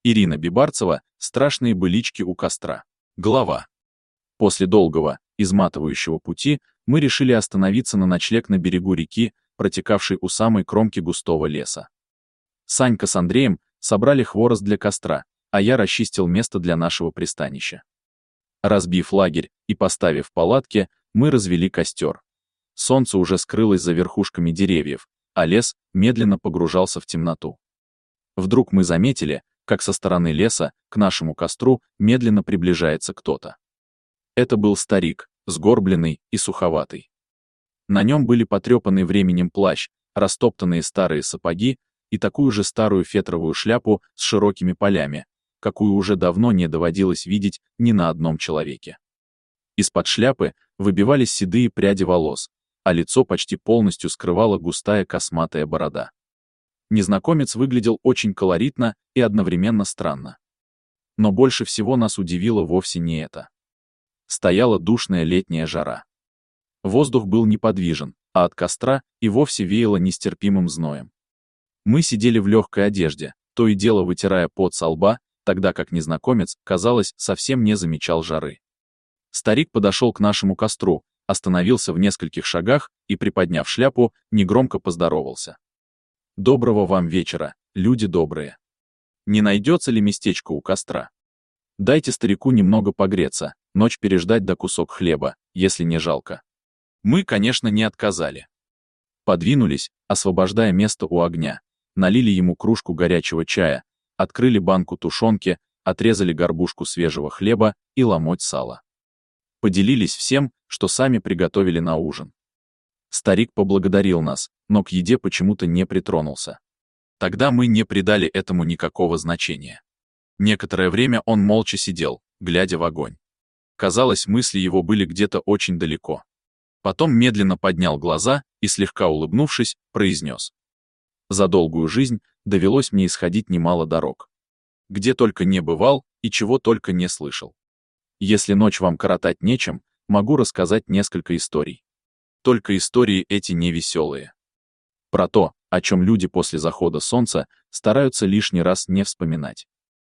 Ирина Бибарцева «Страшные былички у костра». Глава. После долгого, изматывающего пути мы решили остановиться на ночлег на берегу реки, протекавшей у самой кромки густого леса. Санька с Андреем собрали хворост для костра, а я расчистил место для нашего пристанища. Разбив лагерь и поставив палатки, мы развели костер. Солнце уже скрылось за верхушками деревьев, а лес медленно погружался в темноту. Вдруг мы заметили, как со стороны леса к нашему костру медленно приближается кто-то. Это был старик, сгорбленный и суховатый. На нем были потрепанный временем плащ, растоптанные старые сапоги и такую же старую фетровую шляпу с широкими полями, какую уже давно не доводилось видеть ни на одном человеке. Из-под шляпы выбивались седые пряди волос, а лицо почти полностью скрывала густая косматая борода. Незнакомец выглядел очень колоритно и одновременно странно. Но больше всего нас удивило вовсе не это. Стояла душная летняя жара. Воздух был неподвижен, а от костра и вовсе веяло нестерпимым зноем. Мы сидели в легкой одежде, то и дело вытирая пот со лба, тогда как незнакомец, казалось, совсем не замечал жары. Старик подошел к нашему костру, остановился в нескольких шагах и, приподняв шляпу, негромко поздоровался. «Доброго вам вечера, люди добрые. Не найдется ли местечко у костра? Дайте старику немного погреться, ночь переждать да кусок хлеба, если не жалко». Мы, конечно, не отказали. Подвинулись, освобождая место у огня, налили ему кружку горячего чая, открыли банку тушенки, отрезали горбушку свежего хлеба и ломоть сала. Поделились всем, что сами приготовили на ужин. Старик поблагодарил нас, но к еде почему-то не притронулся. Тогда мы не придали этому никакого значения. Некоторое время он молча сидел, глядя в огонь. Казалось, мысли его были где-то очень далеко. Потом медленно поднял глаза и, слегка улыбнувшись, произнес: «За долгую жизнь довелось мне исходить немало дорог. Где только не бывал и чего только не слышал. Если ночь вам коротать нечем, могу рассказать несколько историй. Только истории эти не веселые. Про то, о чем люди после захода солнца стараются лишний раз не вспоминать».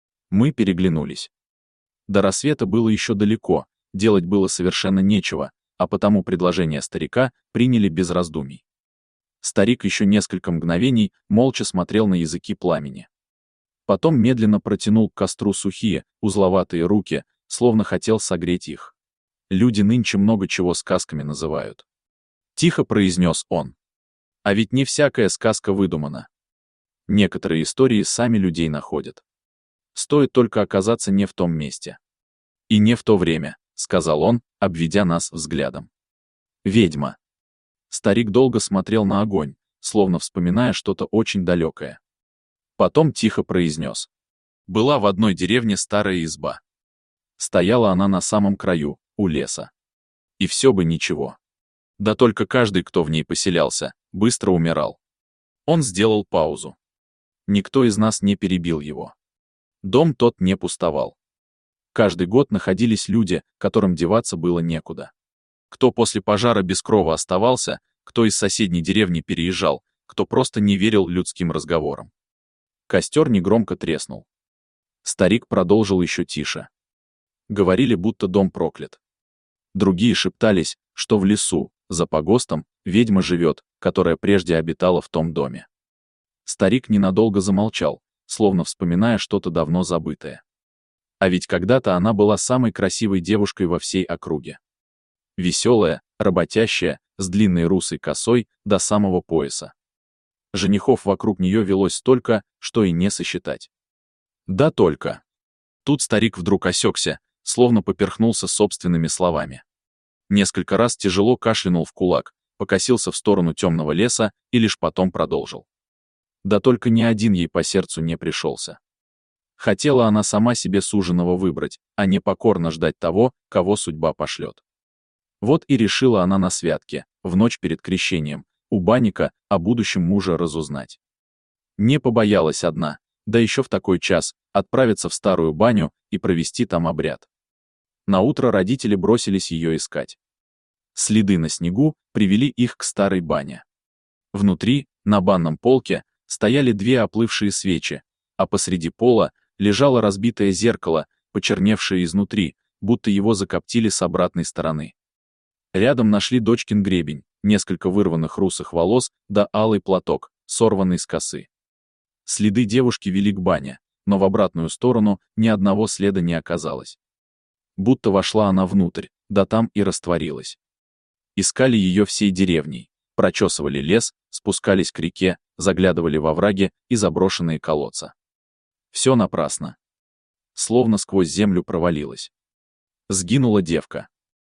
Мы переглянулись. До рассвета было еще далеко, делать было совершенно нечего, а потому предложение старика приняли без раздумий. Старик еще несколько мгновений молча смотрел на языки пламени. Потом медленно протянул к костру сухие, узловатые руки, словно хотел согреть их. Люди нынче много чего сказками называют. Тихо произнес он. А ведь не всякая сказка выдумана. Некоторые истории сами людей находят. Стоит только оказаться не в том месте. И не в то время, сказал он, обведя нас взглядом. Ведьма. Старик долго смотрел на огонь, словно вспоминая что-то очень далекое. Потом тихо произнес. Была в одной деревне старая изба. Стояла она на самом краю, у леса. И все бы ничего. Да только каждый, кто в ней поселялся, быстро умирал. Он сделал паузу. Никто из нас не перебил его. Дом тот не пустовал. Каждый год находились люди, которым деваться было некуда. Кто после пожара без крова оставался, кто из соседней деревни переезжал, кто просто не верил людским разговорам. Костер негромко треснул. Старик продолжил еще тише. Говорили, будто дом проклят. Другие шептались, что в лесу, за погостом, ведьма живет, которая прежде обитала в том доме. Старик ненадолго замолчал, словно вспоминая что-то давно забытое. А ведь когда-то она была самой красивой девушкой во всей округе. Веселая, работящая, с длинной русой косой до самого пояса. Женихов вокруг нее велось столько, что и не сосчитать. Да только. Тут старик вдруг осекся, словно поперхнулся собственными словами. Несколько раз тяжело кашлянул в кулак, покосился в сторону темного леса и лишь потом продолжил. Да только ни один ей по сердцу не пришелся. Хотела она сама себе суженого выбрать, а не покорно ждать того, кого судьба пошлет. Вот и решила она на святке, в ночь перед крещением, у банника о будущем муже разузнать. Не побоялась одна, да еще в такой час, отправиться в старую баню и провести там обряд. Наутро родители бросились ее искать. Следы на снегу привели их к старой бане. Внутри, на банном полке, стояли две оплывшие свечи, а посреди пола лежало разбитое зеркало, почерневшее изнутри, будто его закоптили с обратной стороны. Рядом нашли дочкин гребень, несколько вырванных русых волос да алый платок, сорванный с косы. Следы девушки вели к бане, но в обратную сторону ни одного следа не оказалось. Будто вошла она внутрь, да там и растворилась. Искали ее всей деревней, прочесывали лес, спускались к реке, заглядывали во враги и заброшенные колодца. Все напрасно. Словно сквозь землю провалилась. Сгинула девка.